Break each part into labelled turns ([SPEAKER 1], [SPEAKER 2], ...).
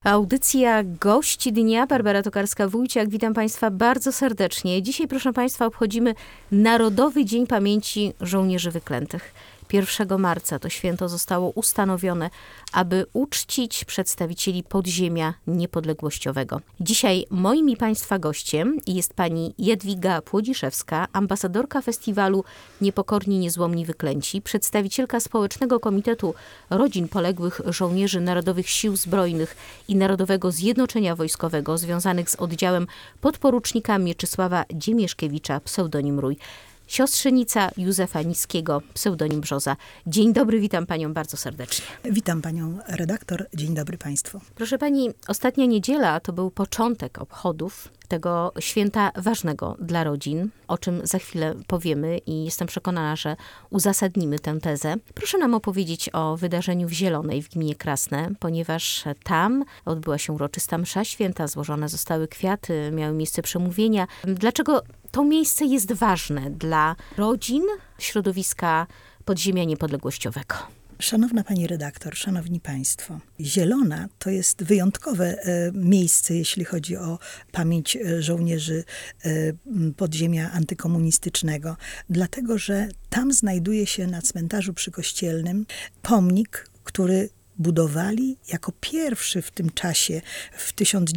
[SPEAKER 1] Audycja Gości Dnia. Barbara Tokarska-Wójciak. Witam Państwa bardzo serdecznie. Dzisiaj, proszę Państwa, obchodzimy Narodowy Dzień Pamięci Żołnierzy Wyklętych. 1 marca to święto zostało ustanowione, aby uczcić przedstawicieli podziemia niepodległościowego. Dzisiaj moim i Państwa gościem jest pani Jadwiga Płodziszewska, ambasadorka festiwalu Niepokorni Niezłomni Wyklęci, przedstawicielka Społecznego Komitetu Rodzin Poległych Żołnierzy Narodowych Sił Zbrojnych i Narodowego Zjednoczenia Wojskowego związanych z oddziałem podporucznika Mieczysława Dziemieszkiewicza, pseudonim Rój. Siostrzenica Józefa Niskiego, pseudonim Brzoza. Dzień dobry, witam panią bardzo serdecznie.
[SPEAKER 2] Witam panią redaktor, dzień dobry państwu.
[SPEAKER 1] Proszę pani, ostatnia niedziela to był początek obchodów tego święta ważnego dla rodzin, o czym za chwilę powiemy i jestem przekonana, że uzasadnimy tę tezę. Proszę nam opowiedzieć o wydarzeniu w Zielonej w gminie Krasne, ponieważ tam odbyła się uroczysta msza święta, złożone zostały kwiaty, miały miejsce przemówienia. Dlaczego to miejsce jest ważne dla rodzin środowiska podziemia niepodległościowego?
[SPEAKER 2] Szanowna pani redaktor, szanowni państwo, Zielona to jest wyjątkowe miejsce, jeśli chodzi o pamięć żołnierzy podziemia antykomunistycznego, dlatego że tam znajduje się na cmentarzu przykościelnym pomnik, który budowali jako pierwszy w tym czasie, w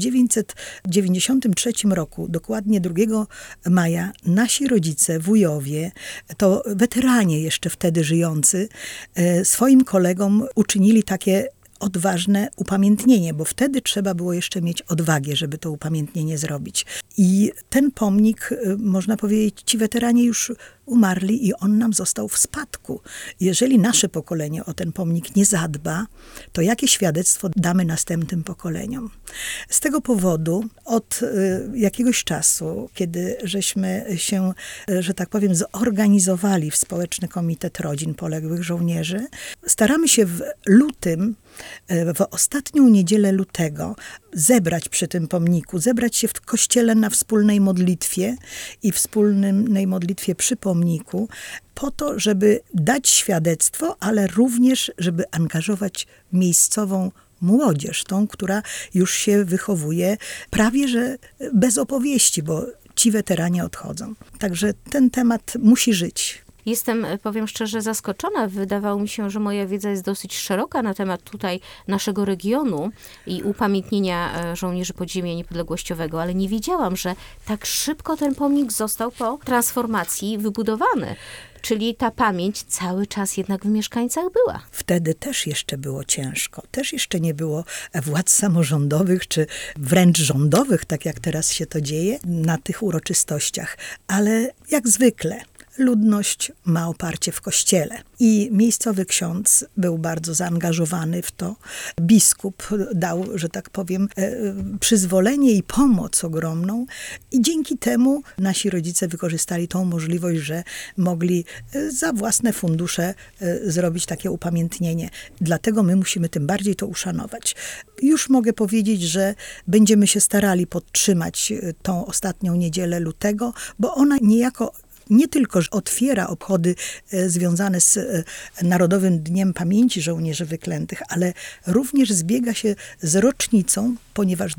[SPEAKER 2] 1993 roku, dokładnie 2 maja, nasi rodzice, wujowie, to weteranie jeszcze wtedy żyjący, swoim kolegom uczynili takie odważne upamiętnienie, bo wtedy trzeba było jeszcze mieć odwagę, żeby to upamiętnienie zrobić. I ten pomnik, można powiedzieć, ci weteranie już umarli i on nam został w spadku. Jeżeli nasze pokolenie o ten pomnik nie zadba, to jakie świadectwo damy następnym pokoleniom? Z tego powodu od jakiegoś czasu, kiedy żeśmy się, że tak powiem, zorganizowali w Społeczny Komitet Rodzin Poległych Żołnierzy, staramy się w lutym, w ostatnią niedzielę lutego zebrać przy tym pomniku, zebrać się w kościele na wspólnej modlitwie i wspólnej modlitwie przy pomniku, po to, żeby dać świadectwo, ale również, żeby angażować miejscową młodzież, tą, która już się wychowuje prawie że bez opowieści, bo ci weteranie odchodzą. Także ten temat musi żyć.
[SPEAKER 1] Jestem, powiem szczerze, zaskoczona. Wydawało mi się, że moja wiedza jest dosyć szeroka na temat tutaj naszego regionu i upamiętnienia żołnierzy podziemia niepodległościowego, ale nie wiedziałam, że tak szybko ten pomnik został po transformacji wybudowany. Czyli ta pamięć cały czas jednak w mieszkańcach była.
[SPEAKER 2] Wtedy też jeszcze było ciężko. Też jeszcze nie było władz samorządowych, czy wręcz rządowych, tak jak teraz się to dzieje, na tych uroczystościach. Ale jak zwykle ludność ma oparcie w kościele. I miejscowy ksiądz był bardzo zaangażowany w to. Biskup dał, że tak powiem, przyzwolenie i pomoc ogromną. I dzięki temu nasi rodzice wykorzystali tą możliwość, że mogli za własne fundusze zrobić takie upamiętnienie. Dlatego my musimy tym bardziej to uszanować. Już mogę powiedzieć, że będziemy się starali podtrzymać tą ostatnią niedzielę lutego, bo ona niejako nie tylko otwiera obchody związane z Narodowym Dniem Pamięci Żołnierzy Wyklętych, ale również zbiega się z rocznicą, ponieważ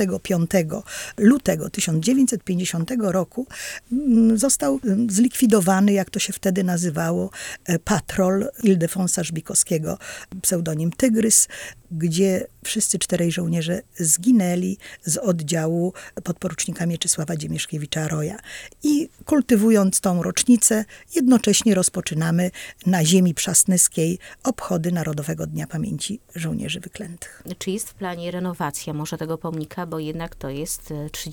[SPEAKER 2] 25 lutego 1950 roku został zlikwidowany, jak to się wtedy nazywało, patrol Ildefonsa Żbikowskiego, pseudonim Tygrys, gdzie wszyscy 4 żołnierze zginęli z oddziału podporucznika Mieczysława Dziemieszkiewicza Roja. I kultywując tą rocznicę, jednocześnie rozpoczynamy na ziemi przasnyskiej obchody Narodowego Dnia Pamięci Żołnierzy Wyklętych.
[SPEAKER 1] Czy jest w planie renowacja może tego pomnika, bo jednak to jest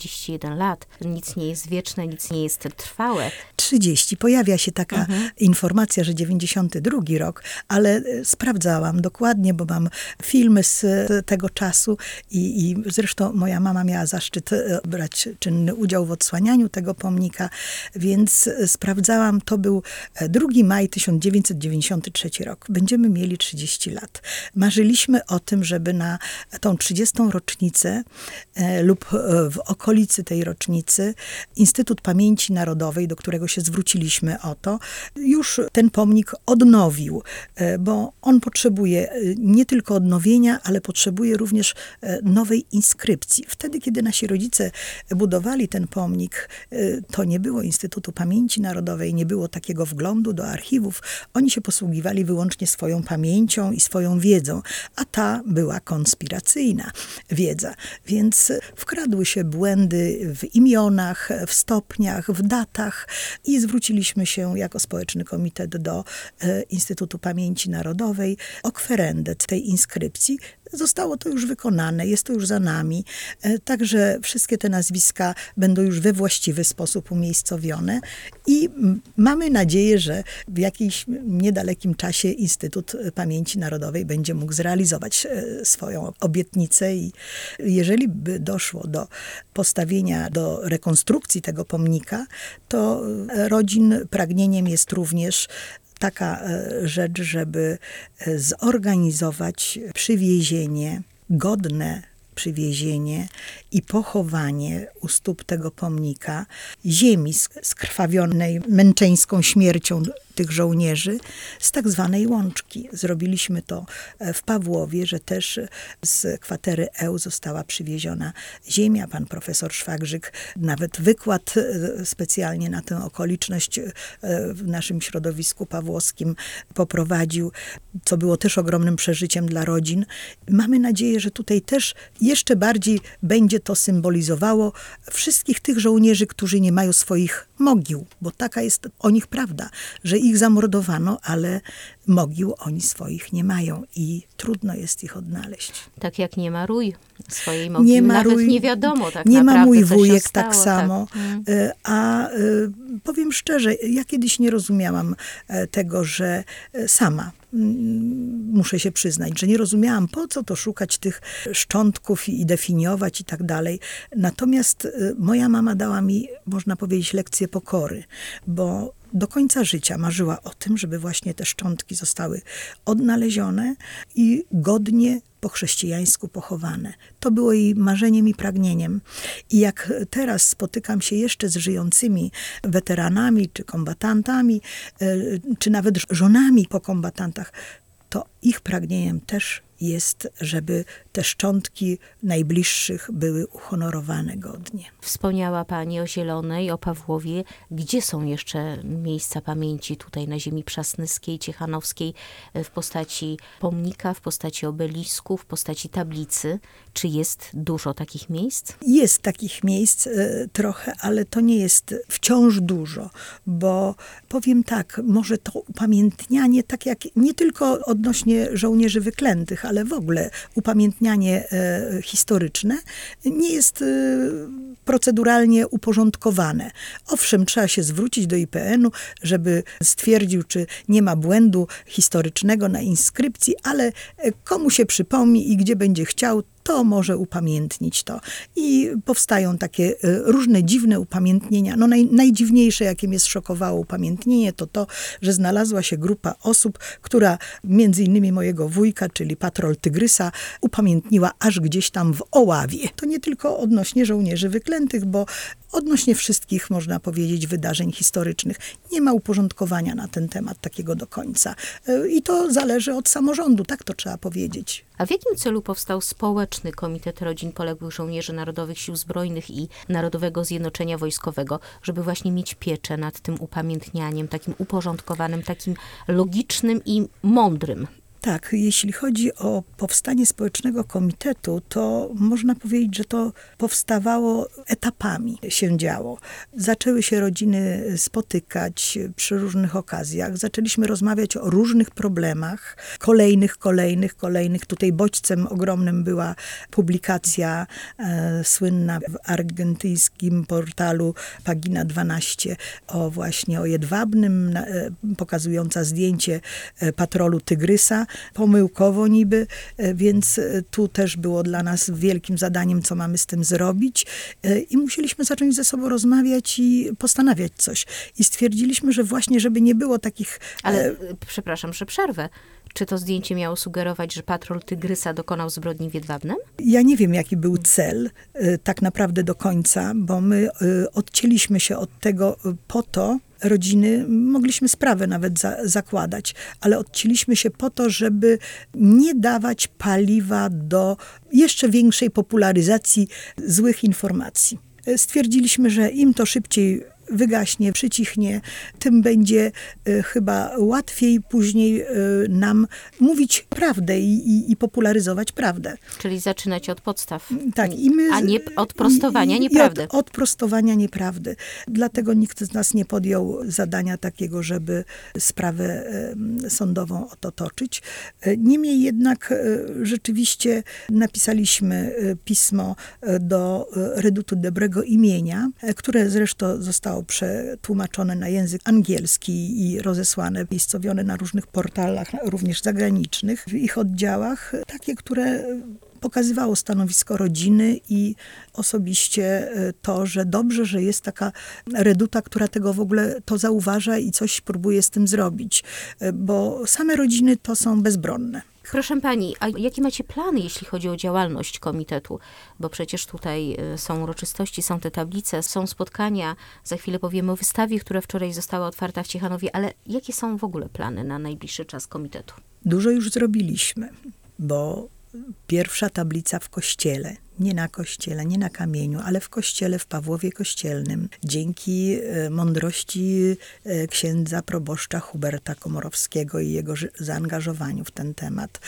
[SPEAKER 1] 31 lat. Nic nie jest wieczne, nic nie jest trwałe.
[SPEAKER 2] 30. Pojawia się taka informacja, że 92 rok, ale sprawdzałam dokładnie, bo mam filmy z tego czasu i zresztą moja mama miała zaszczyt brać czynny udział w odsłanianiu tego pomnika, więc sprawdzałam, to był 2 maj 1993 rok. Będziemy mieli 30 lat. Marzyliśmy o tym, żeby na tą 30. rocznicę lub w okolicy tej rocznicy Instytut Pamięci Narodowej, do którego się się zwróciliśmy o to, już ten pomnik odnowił, bo on potrzebuje nie tylko odnowienia, ale potrzebuje również nowej inskrypcji. Wtedy, kiedy nasi rodzice budowali ten pomnik, to nie było Instytutu Pamięci Narodowej, nie było takiego wglądu do archiwów. Oni się posługiwali wyłącznie swoją pamięcią i swoją wiedzą, a ta była konspiracyjna wiedza. Więc wkradły się błędy w imionach, w stopniach, w datach i zwróciliśmy się jako Społeczny Komitet do Instytutu Pamięci Narodowej o kwerendę tej inskrypcji. Zostało to już wykonane, jest to już za nami. Także wszystkie te nazwiska będą już we właściwy sposób umiejscowione i mamy nadzieję, że w jakimś niedalekim czasie Instytut Pamięci Narodowej będzie mógł zrealizować swoją obietnicę i jeżeli by doszło do postawienia, do rekonstrukcji tego pomnika, to rodzin pragnieniem jest również taka rzecz, żeby zorganizować przywiezienie, godne przywiezienie i pochowanie u stóp tego pomnika ziemi skrwawionej męczeńską śmiercią tych żołnierzy z tak zwanej Łączki. Zrobiliśmy to w Pawłowie, że też z kwatery Eł została przywieziona ziemia. Pan profesor Szwagrzyk nawet wykład specjalnie na tę okoliczność w naszym środowisku pawłowskim poprowadził, co było też ogromnym przeżyciem dla rodzin. Mamy nadzieję, że tutaj też jeszcze bardziej będzie to symbolizowało wszystkich tych żołnierzy, którzy nie mają swoich mogił, bo taka jest o nich prawda, że ich zamordowano, ale mogił oni swoich nie mają i trudno jest ich odnaleźć.
[SPEAKER 1] Tak jak nie ma Rój swojej mogiły,
[SPEAKER 2] nie ma
[SPEAKER 1] nawet
[SPEAKER 2] Rój,
[SPEAKER 1] nie wiadomo tak
[SPEAKER 2] nie
[SPEAKER 1] naprawdę,
[SPEAKER 2] ma mój
[SPEAKER 1] co się
[SPEAKER 2] wujek
[SPEAKER 1] stało,
[SPEAKER 2] tak samo.
[SPEAKER 1] Tak.
[SPEAKER 2] A powiem szczerze, ja kiedyś nie rozumiałam tego, że sama muszę się przyznać, że nie rozumiałam, po co to szukać tych szczątków i definiować i tak dalej. Natomiast moja mama dała mi, można powiedzieć, lekcję pokory, bo do końca życia marzyła o tym, żeby właśnie te szczątki zostały odnalezione i godnie po chrześcijańsku pochowane. To było jej marzeniem i pragnieniem. I jak teraz spotykam się jeszcze z żyjącymi weteranami, czy kombatantami, czy nawet żonami po kombatantach, to ich pragnieniem też jest, żeby te szczątki najbliższych były uhonorowane godnie.
[SPEAKER 1] Wspomniała Pani o Zielonej, o Pawłowie. Gdzie są jeszcze miejsca pamięci tutaj na ziemi przasnyskiej, ciechanowskiej w postaci pomnika, w postaci obelisku, w postaci tablicy? Czy jest dużo takich miejsc?
[SPEAKER 2] Jest takich miejsc trochę, ale to nie jest wciąż dużo, bo powiem tak, może to upamiętnianie, tak jak nie tylko odnośnie żołnierzy wyklętych, ale w ogóle upamiętnianie historyczne nie jest proceduralnie uporządkowane. Owszem, trzeba się zwrócić do IPN-u, żeby stwierdził, czy nie ma błędu historycznego na inskrypcji, ale komu się przypomni i gdzie będzie chciał, to może upamiętnić to. I powstają takie różne dziwne upamiętnienia. No najdziwniejsze, jakie mnie zszokowało upamiętnienie, to to, że znalazła się grupa osób, która między innymi mojego wujka, czyli patrol Tygrysa, upamiętniła aż gdzieś tam w Oławie. To nie tylko odnośnie żołnierzy wyklętych, bo odnośnie wszystkich, można powiedzieć, wydarzeń historycznych. Nie ma uporządkowania na ten temat takiego do końca. I to zależy od samorządu, tak to trzeba powiedzieć.
[SPEAKER 1] A w jakim celu powstał Społeczny Komitet Rodzin Poległych Żołnierzy Narodowych Sił Zbrojnych i Narodowego Zjednoczenia Wojskowego, żeby właśnie mieć pieczę nad tym upamiętnianiem, takim uporządkowanym, takim logicznym i mądrym?
[SPEAKER 2] Tak, jeśli chodzi o powstanie Społecznego Komitetu, to można powiedzieć, że to powstawało etapami, się działo. Zaczęły się rodziny spotykać przy różnych okazjach. Zaczęliśmy rozmawiać o różnych problemach, kolejnych. Tutaj bodźcem ogromnym była publikacja słynna w argentyńskim portalu Pagina 12 o Jedwabnym, pokazująca zdjęcie patrolu Tygrysa, pomyłkowo niby, więc tu też było dla nas wielkim zadaniem, co mamy z tym zrobić. I musieliśmy zacząć ze sobą rozmawiać i postanawiać coś. I stwierdziliśmy, że właśnie, żeby nie było takich...
[SPEAKER 1] Ale przepraszam, że przerwę. Czy to zdjęcie miało sugerować, że patrol Tygrysa dokonał zbrodni w Jedwabnem?
[SPEAKER 2] Ja nie wiem, jaki był cel tak naprawdę do końca, bo my odcięliśmy się od tego po to, rodziny, mogliśmy sprawę nawet zakładać, ale odcięliśmy się po to, żeby nie dawać paliwa do jeszcze większej popularyzacji złych informacji. Stwierdziliśmy, że im to szybciej wygaśnie, przycichnie, tym będzie chyba łatwiej później nam mówić prawdę i popularyzować prawdę.
[SPEAKER 1] Czyli zaczynać od podstaw,
[SPEAKER 2] Tak,
[SPEAKER 1] a nie od prostowania nieprawdy.
[SPEAKER 2] Od prostowania nieprawdy. Dlatego nikt z nas nie podjął zadania takiego, żeby sprawę sądową o to toczyć. Niemniej jednak rzeczywiście napisaliśmy pismo do Redutu Dobrego Imienia, które zresztą zostało przetłumaczone na język angielski i rozesłane, miejscowione na różnych portalach, również zagranicznych, w ich oddziałach, takie, które pokazywało stanowisko rodziny i osobiście to, że dobrze, że jest taka reduta, która tego w ogóle to zauważa i coś próbuje z tym zrobić, bo same rodziny to są bezbronne.
[SPEAKER 1] Proszę pani, a jakie macie plany, jeśli chodzi o działalność komitetu? Bo przecież tutaj są uroczystości, są te tablice, są spotkania. Za chwilę powiemy o wystawie, która wczoraj została otwarta w Ciechanowie. Ale jakie są w ogóle plany na najbliższy czas komitetu?
[SPEAKER 2] Dużo już zrobiliśmy, bo pierwsza tablica w kościele, nie na kościele, nie na kamieniu, ale w kościele, w Pawłowie Kościelnym, dzięki mądrości księdza proboszcza Huberta Komorowskiego i jego zaangażowaniu w ten temat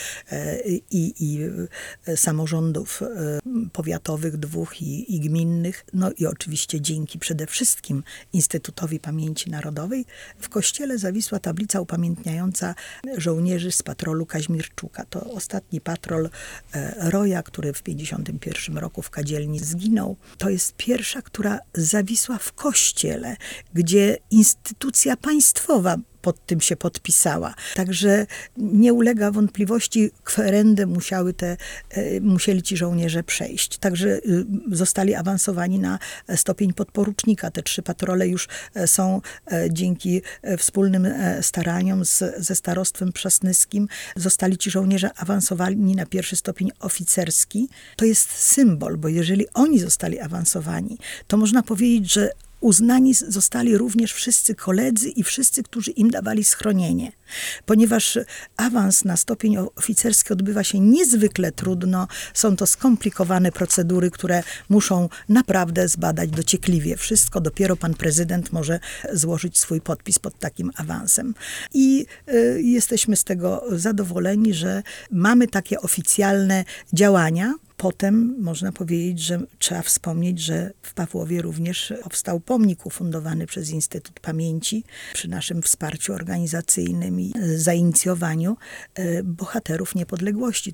[SPEAKER 2] i samorządów powiatowych dwóch i gminnych, no i oczywiście dzięki przede wszystkim Instytutowi Pamięci Narodowej, w kościele zawisła tablica upamiętniająca żołnierzy z patrolu Kaźmirczuka. To ostatni patrol Roja, który w 1951 roku w Kadzielni zginął. To jest pierwsza, która zawisła w kościele, gdzie instytucja państwowa pod tym się podpisała. Także nie ulega wątpliwości, kwerendę musieli ci żołnierze przejść. Także zostali awansowani na stopień podporucznika. Te 3 patrole już są dzięki wspólnym staraniom ze starostwem przasnyskim. Zostali ci żołnierze awansowani na 1. stopień oficerski. To jest symbol, bo jeżeli oni zostali awansowani, to można powiedzieć, że uznani zostali również wszyscy koledzy i wszyscy, którzy im dawali schronienie. Ponieważ awans na stopień oficerski odbywa się niezwykle trudno, są to skomplikowane procedury, które muszą naprawdę zbadać dociekliwie wszystko. Dopiero pan prezydent może złożyć swój podpis pod takim awansem. I jesteśmy z tego zadowoleni, że mamy takie oficjalne działania. Potem można powiedzieć, że trzeba wspomnieć, że w Pawłowie również powstał pomnik ufundowany przez Instytut Pamięci przy naszym wsparciu organizacyjnym i zainicjowaniu bohaterów niepodległości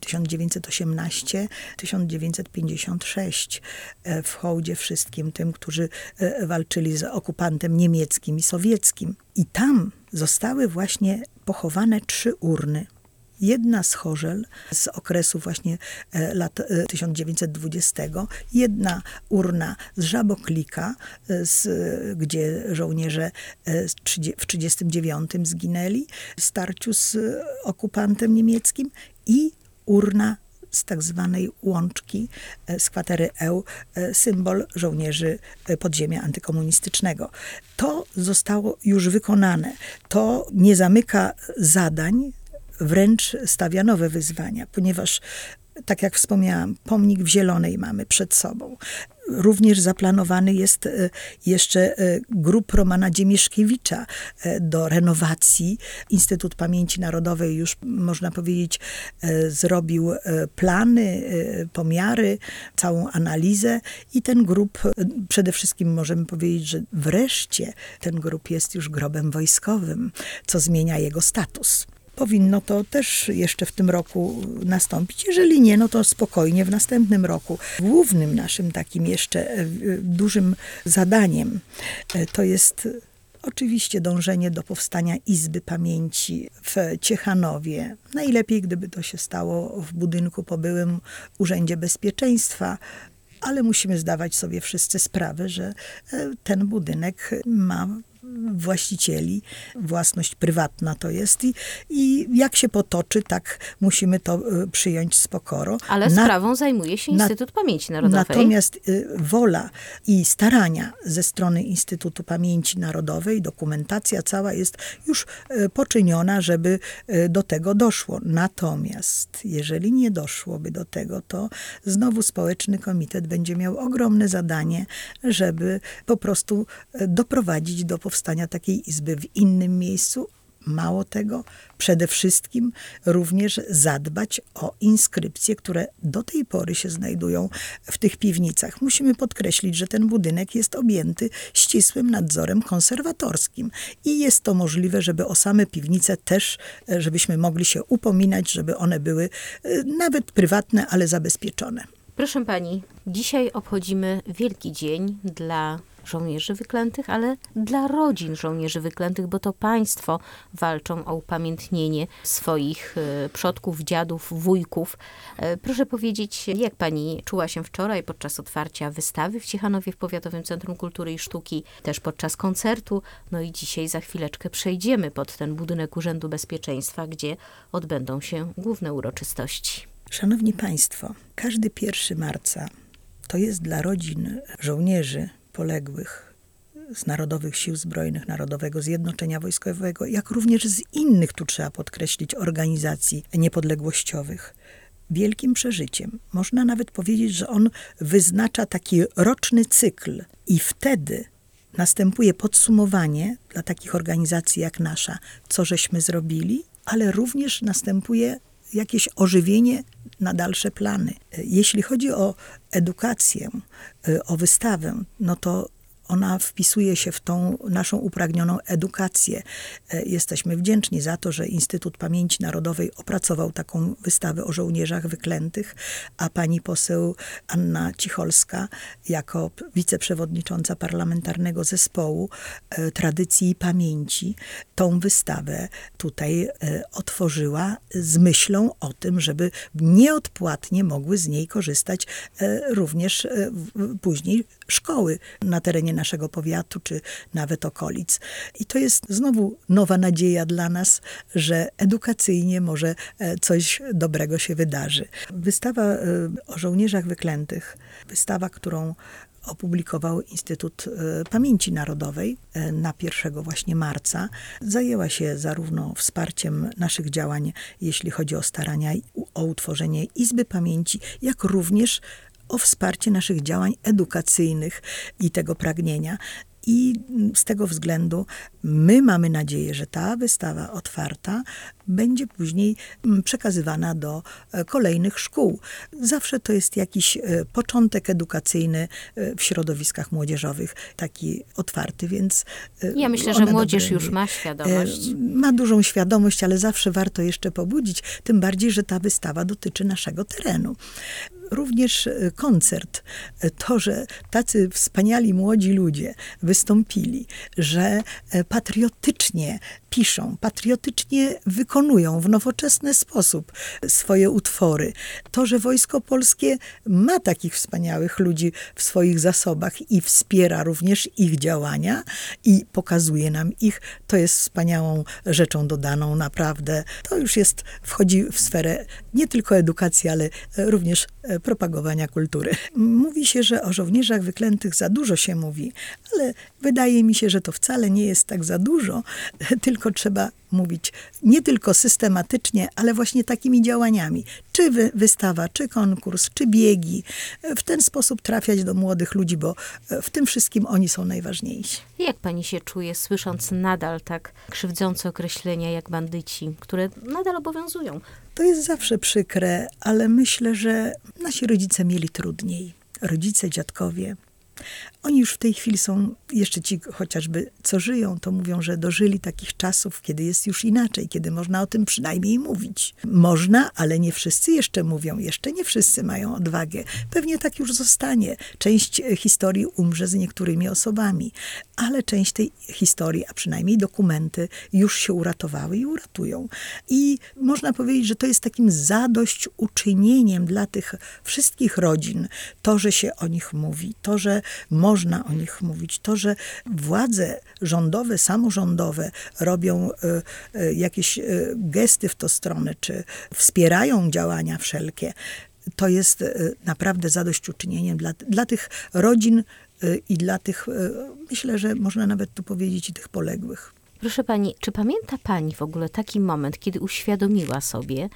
[SPEAKER 2] 1918-1956 w hołdzie wszystkim tym, którzy walczyli z okupantem niemieckim i sowieckim. I tam zostały właśnie pochowane 3 urny. Jedna z Chorzel z okresu właśnie lat 1920, jedna urna z Żaboklika, gdzie żołnierze w 1939 zginęli w starciu z okupantem niemieckim i urna z tak zwanej Łączki, z kwatery Eł, symbol żołnierzy podziemia antykomunistycznego. To zostało już wykonane. To nie zamyka zadań, wręcz stawia nowe wyzwania, ponieważ, tak jak wspomniałam, pomnik w Zielonej mamy przed sobą. Również zaplanowany jest jeszcze grób Romana Dziemieszkiewicza do renowacji. Instytut Pamięci Narodowej już, można powiedzieć, zrobił plany, pomiary, całą analizę i ten grób, przede wszystkim możemy powiedzieć, że wreszcie ten grób jest już grobem wojskowym, co zmienia jego status. Powinno to też jeszcze w tym roku nastąpić. Jeżeli nie, no to spokojnie w następnym roku. Głównym naszym takim jeszcze dużym zadaniem to jest oczywiście dążenie do powstania Izby Pamięci w Ciechanowie. Najlepiej, gdyby to się stało w budynku po byłym Urzędzie Bezpieczeństwa, ale musimy zdawać sobie wszyscy sprawę, że ten budynek ma właścicieli. Własność prywatna to jest i jak się potoczy, tak musimy to przyjąć z pokorą.
[SPEAKER 1] Ale sprawą zajmuje się Instytut Pamięci Narodowej.
[SPEAKER 2] Natomiast wola i starania ze strony Instytutu Pamięci Narodowej, dokumentacja cała jest już poczyniona, żeby do tego doszło. Natomiast jeżeli nie doszłoby do tego, to znowu Społeczny Komitet będzie miał ogromne zadanie, żeby po prostu doprowadzić do powstania takiej izby w innym miejscu. Mało tego, przede wszystkim również zadbać o inskrypcje, które do tej pory się znajdują w tych piwnicach. Musimy podkreślić, że ten budynek jest objęty ścisłym nadzorem konserwatorskim i jest to możliwe, żeby o same piwnice też, żebyśmy mogli się upominać, żeby one były nawet prywatne, ale zabezpieczone.
[SPEAKER 1] Proszę pani, dzisiaj obchodzimy wielki dzień dla żołnierzy wyklętych, ale dla rodzin żołnierzy wyklętych, bo to państwo walczą o upamiętnienie swoich przodków, dziadów, wujków. Proszę powiedzieć, jak pani czuła się wczoraj podczas otwarcia wystawy w Ciechanowie w Powiatowym Centrum Kultury i Sztuki, też podczas koncertu, no i dzisiaj za chwileczkę przejdziemy pod ten budynek Urzędu Bezpieczeństwa, gdzie odbędą się główne uroczystości.
[SPEAKER 2] Szanowni Państwo, każdy 1 marca to jest dla rodzin żołnierzy poległych z Narodowych Sił Zbrojnych, Narodowego Zjednoczenia Wojskowego, jak również z innych, tu trzeba podkreślić, organizacji niepodległościowych, wielkim przeżyciem. Można nawet powiedzieć, że on wyznacza taki roczny cykl i wtedy następuje podsumowanie dla takich organizacji jak nasza, co żeśmy zrobili, ale również następuje jakieś ożywienie na dalsze plany. Jeśli chodzi o edukację, o wystawę, no to ona wpisuje się w tą naszą upragnioną edukację. Jesteśmy wdzięczni za to, że Instytut Pamięci Narodowej opracował taką wystawę o żołnierzach wyklętych, a pani poseł Anna Cicholska jako wiceprzewodnicząca Parlamentarnego Zespołu Tradycji i Pamięci tą wystawę tutaj otworzyła z myślą o tym, żeby nieodpłatnie mogły z niej korzystać również później szkoły na terenie naszego powiatu, czy nawet okolic. I to jest znowu nowa nadzieja dla nas, że edukacyjnie może coś dobrego się wydarzy. Wystawa o żołnierzach wyklętych, wystawa, którą opublikował Instytut Pamięci Narodowej na 1 właśnie marca, zajęła się zarówno wsparciem naszych działań, jeśli chodzi o starania o utworzenie Izby Pamięci, jak również o wsparcie naszych działań edukacyjnych i tego pragnienia. I z tego względu my mamy nadzieję, że ta wystawa otwarta będzie później przekazywana do kolejnych szkół. Zawsze to jest jakiś początek edukacyjny w środowiskach młodzieżowych, taki otwarty, więc
[SPEAKER 1] ja myślę, że młodzież już ma świadomość.
[SPEAKER 2] Ma dużą świadomość, ale zawsze warto jeszcze pobudzić, tym bardziej, że ta wystawa dotyczy naszego terenu. Również koncert, to, że tacy wspaniali młodzi ludzie wystąpili, że patriotycznie piszą, patriotycznie wykonują w nowoczesny sposób swoje utwory. To, że Wojsko Polskie ma takich wspaniałych ludzi w swoich zasobach i wspiera również ich działania i pokazuje nam ich, to jest wspaniałą rzeczą dodaną, naprawdę. To już wchodzi w sferę nie tylko edukacji, ale również propagowania kultury. Mówi się, że o żołnierzach wyklętych za dużo się mówi, ale wydaje mi się, że to wcale nie jest tak za dużo, tylko trzeba mówić nie tylko systematycznie, ale właśnie takimi działaniami. Czy wystawa, czy konkurs, czy biegi. W ten sposób trafiać do młodych ludzi, bo w tym wszystkim oni są najważniejsi.
[SPEAKER 1] Jak pani się czuje, słysząc nadal tak krzywdzące określenia jak bandyci, które nadal obowiązują?
[SPEAKER 2] To jest zawsze przykre, ale myślę, że nasi rodzice mieli trudniej. Rodzice, dziadkowie. Oni już w tej chwili są, jeszcze ci chociażby co żyją, to mówią, że dożyli takich czasów, kiedy jest już inaczej, kiedy można o tym przynajmniej mówić. Można, ale nie wszyscy jeszcze mówią, jeszcze nie wszyscy mają odwagę. Pewnie tak już zostanie. Część historii umrze z niektórymi osobami, ale część tej historii, a przynajmniej dokumenty już się uratowały i uratują. I można powiedzieć, że to jest takim zadośćuczynieniem dla tych wszystkich rodzin, to, że się o nich mówi, to, że można o nich mówić, to, że władze rządowe, samorządowe robią jakieś gesty w tę stronę, czy wspierają działania wszelkie, to jest naprawdę zadośćuczynieniem dla tych rodzin i dla tych, myślę, że można nawet tu powiedzieć, i tych poległych.
[SPEAKER 1] Proszę pani, czy pamięta pani w ogóle taki moment, kiedy uświadomiła sobie,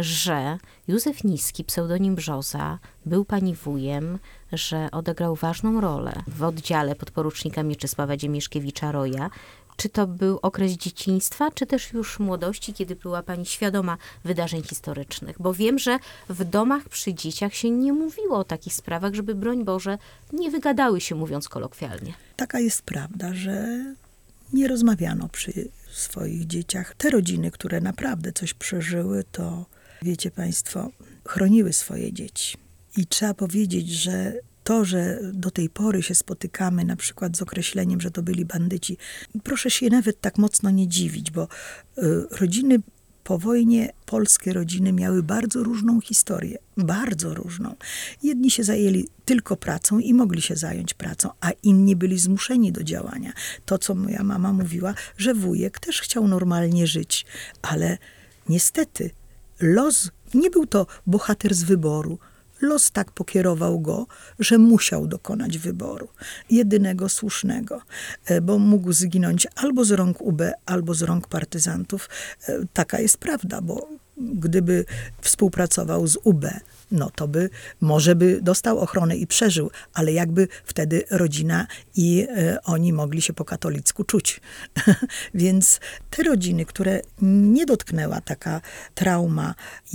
[SPEAKER 1] że Józef Niski, pseudonim Brzoza, był pani wujem, że odegrał ważną rolę w oddziale podporucznika Mieczysława Dziemieszkiewicza-Roja? Czy to był okres dzieciństwa, czy też już młodości, kiedy była pani świadoma wydarzeń historycznych? Bo wiem, że w domach przy dzieciach się nie mówiło o takich sprawach, żeby, broń Boże, nie wygadały się, mówiąc kolokwialnie.
[SPEAKER 2] Taka jest prawda, że nie rozmawiano przy swoich dzieciach. Te rodziny, które naprawdę coś przeżyły, to, wiecie państwo, chroniły swoje dzieci. I trzeba powiedzieć, że to, że do tej pory się spotykamy na przykład z określeniem, że to byli bandyci, proszę się nawet tak mocno nie dziwić, bo rodziny po wojnie, polskie rodziny miały bardzo różną historię, bardzo różną. Jedni się zajęli tylko pracą i mogli się zająć pracą, a inni byli zmuszeni do działania. To, co moja mama mówiła, że wujek też chciał normalnie żyć, ale niestety los, nie był to bohater z wyboru. Los tak pokierował go, że musiał dokonać wyboru. Jedynego słusznego, bo mógł zginąć albo z rąk UB, albo z rąk partyzantów. Taka jest prawda, bo gdyby współpracował z UB, no to może by dostał ochronę i przeżył, ale jakby wtedy rodzina i oni mogli się po katolicku czuć. Więc te rodziny, które nie dotknęła taka trauma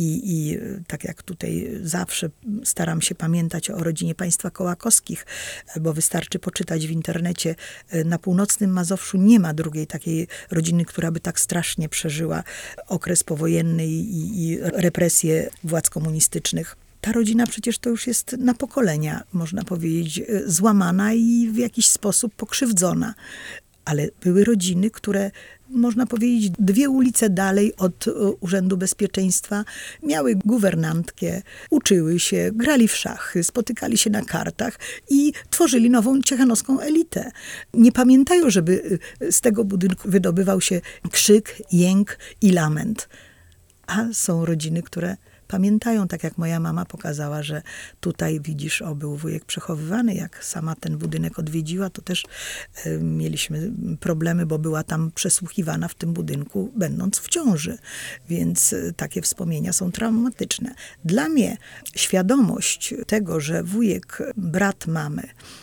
[SPEAKER 2] i tak jak tutaj zawsze staram się pamiętać o rodzinie państwa Kołakowskich, bo wystarczy poczytać w internecie, na północnym Mazowszu nie ma drugiej takiej rodziny, która by tak strasznie przeżyła okres powojenny i represje władz komunistycznych. Ta rodzina przecież to już jest na pokolenia, można powiedzieć, złamana i w jakiś sposób pokrzywdzona. Ale były rodziny, które, można powiedzieć, 2 ulice dalej od Urzędu Bezpieczeństwa miały guwernantkę, uczyły się, grali w szachy, spotykali się na kartach i tworzyli nową ciechanowską elitę. Nie pamiętają, żeby z tego budynku wydobywał się krzyk, jęk i lament. A są rodziny, które pamiętają, tak jak moja mama pokazała, że tutaj widzisz, był wujek przechowywany. Jak sama ten budynek odwiedziła, to też mieliśmy problemy, bo była tam przesłuchiwana w tym budynku, będąc w ciąży. Więc takie wspomnienia są traumatyczne. Dla mnie świadomość tego, że wujek, brat mamy,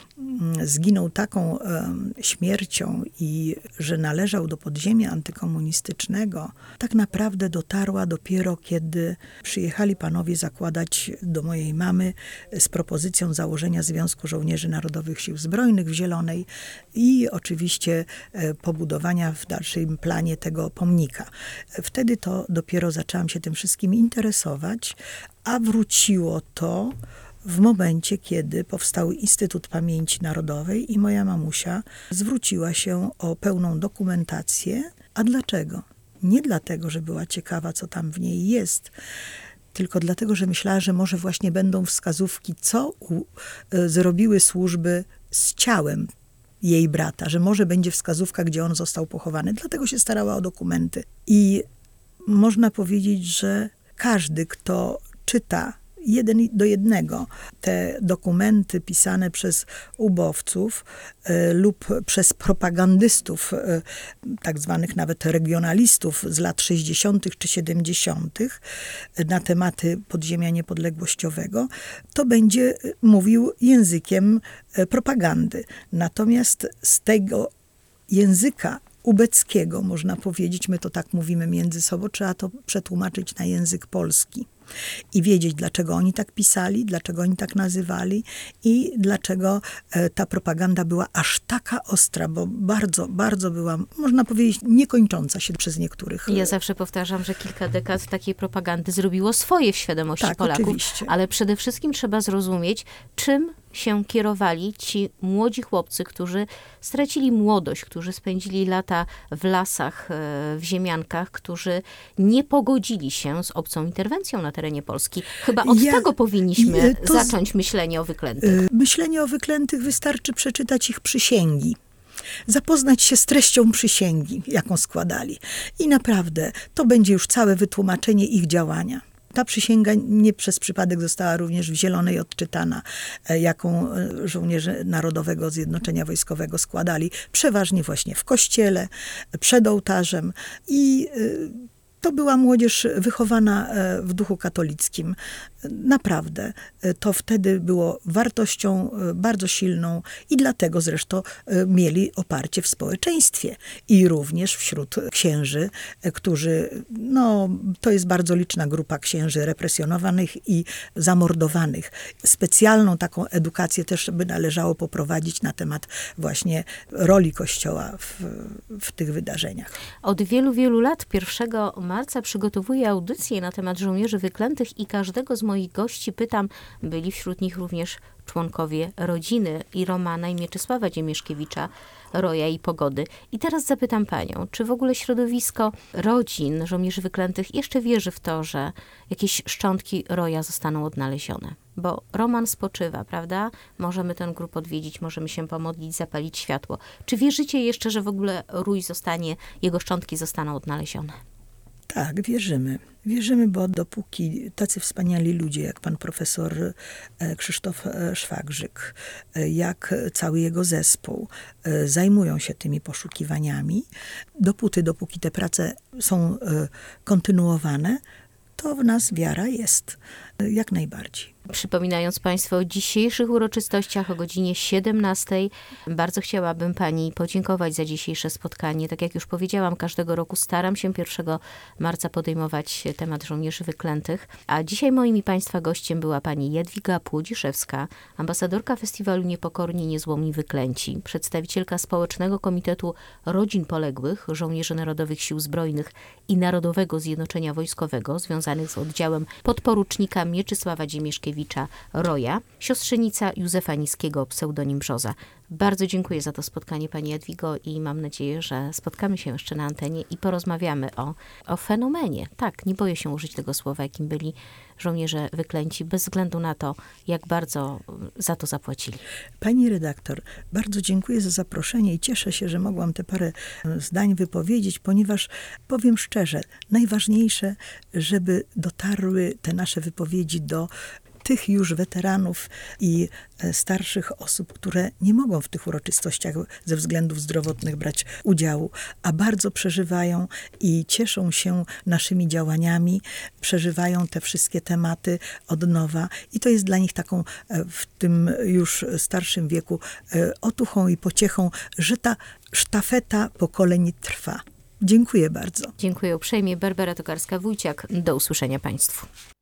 [SPEAKER 2] zginął taką śmiercią i że należał do podziemia antykomunistycznego, tak naprawdę dotarła dopiero, kiedy przyjechali panowie zakładać do mojej mamy z propozycją założenia Związku Żołnierzy Narodowych Sił Zbrojnych w Zielonej i oczywiście pobudowania w dalszym planie tego pomnika. Wtedy to dopiero zaczęłam się tym wszystkim interesować, a wróciło to w momencie, kiedy powstał Instytut Pamięci Narodowej i moja mamusia zwróciła się o pełną dokumentację. A dlaczego? Nie dlatego, że była ciekawa, co tam w niej jest, tylko dlatego, że myślała, że może właśnie będą wskazówki, co zrobiły służby z ciałem jej brata, że może będzie wskazówka, gdzie on został pochowany. Dlatego się starała o dokumenty. I można powiedzieć, że każdy, kto czyta 1:1 te dokumenty pisane przez ubowców lub przez propagandystów, tak zwanych nawet regionalistów z lat 60. czy 70. na tematy podziemia niepodległościowego, to będzie mówił językiem propagandy. Natomiast z tego języka ubeckiego, można powiedzieć, my to tak mówimy między sobą, trzeba to przetłumaczyć na język polski i wiedzieć, dlaczego oni tak pisali, dlaczego oni tak nazywali i dlaczego ta propaganda była aż taka ostra, bo bardzo, bardzo była, można powiedzieć, niekończąca się przez niektórych.
[SPEAKER 1] Ja zawsze powtarzam, że kilka dekad takiej propagandy zrobiło swoje w świadomości
[SPEAKER 2] tak,
[SPEAKER 1] Polaków,
[SPEAKER 2] oczywiście.
[SPEAKER 1] Ale przede wszystkim trzeba zrozumieć, czym się kierowali ci młodzi chłopcy, którzy stracili młodość, którzy spędzili lata w lasach, w ziemiankach, którzy nie pogodzili się z obcą interwencją na terenie Polski? Chyba od tego powinniśmy zacząć myślenie o wyklętych.
[SPEAKER 2] Myślenie o wyklętych wystarczy przeczytać ich przysięgi. Zapoznać się z treścią przysięgi, jaką składali. I naprawdę to będzie już całe wytłumaczenie ich działania. Ta przysięga nie przez przypadek została również w Zielonej odczytana, jaką żołnierze Narodowego Zjednoczenia Wojskowego składali. Przeważnie właśnie w kościele, przed ołtarzem. I to była młodzież wychowana w duchu katolickim. Naprawdę. To wtedy było wartością bardzo silną i dlatego zresztą mieli oparcie w społeczeństwie. I również wśród księży, którzy, to jest bardzo liczna grupa księży represjonowanych i zamordowanych. Specjalną taką edukację też by należało poprowadzić na temat właśnie roli Kościoła w tych wydarzeniach.
[SPEAKER 1] Od wielu, wielu lat 1 marca przygotowuję audycję na temat żołnierzy wyklętych i każdego z moich gości pytam, byli wśród nich również członkowie rodziny i Romana i Mieczysława Dziemieszkiewicza, Roja i Pogody. I teraz zapytam panią, czy w ogóle środowisko rodzin żołnierzy wyklętych jeszcze wierzy w to, że jakieś szczątki Roja zostaną odnalezione? Bo Roman spoczywa, prawda? Możemy ten grób odwiedzić, możemy się pomodlić, zapalić światło. Czy wierzycie jeszcze, że w ogóle Rój zostanie, jego szczątki zostaną odnalezione?
[SPEAKER 2] Tak, wierzymy. Wierzymy, bo dopóki tacy wspaniali ludzie jak pan profesor Krzysztof Szwagrzyk, jak cały jego zespół zajmują się tymi poszukiwaniami, dopóki te prace są kontynuowane, to w nas wiara jest. Jak najbardziej.
[SPEAKER 1] Przypominając Państwu o dzisiejszych uroczystościach o godzinie 17, bardzo chciałabym Pani podziękować za dzisiejsze spotkanie. Tak jak już powiedziałam, każdego roku staram się 1 marca podejmować temat żołnierzy wyklętych. A dzisiaj moim i Państwa gościem była Pani Jadwiga Płodziszewska, ambasadorka Festiwalu Niepokorni Niezłomni Wyklęci, przedstawicielka Społecznego Komitetu Rodzin Poległych, Żołnierzy Narodowych Sił Zbrojnych i Narodowego Zjednoczenia Wojskowego, związanych z oddziałem podporucznika Mieczysława Dziemieszkiewicza Roja, siostrzenica Józefa Niskiego, pseudonim Brzoza. Bardzo dziękuję za to spotkanie, Pani Jadwigo, i mam nadzieję, że spotkamy się jeszcze na antenie i porozmawiamy o fenomenie. Tak, nie boję się użyć tego słowa, jakim byli żołnierze wyklęci, bez względu na to, jak bardzo za to zapłacili.
[SPEAKER 2] Pani redaktor, bardzo dziękuję za zaproszenie i cieszę się, że mogłam te parę zdań wypowiedzieć, ponieważ powiem szczerze, najważniejsze, żeby dotarły te nasze wypowiedzi do tych już weteranów i starszych osób, które nie mogą w tych uroczystościach ze względów zdrowotnych brać udziału, a bardzo przeżywają i cieszą się naszymi działaniami, przeżywają te wszystkie tematy od nowa i to jest dla nich taką w tym już starszym wieku otuchą i pociechą, że ta sztafeta pokoleń trwa. Dziękuję bardzo.
[SPEAKER 1] Dziękuję uprzejmie. Barbara Tokarska-Wójciak. Do usłyszenia Państwu.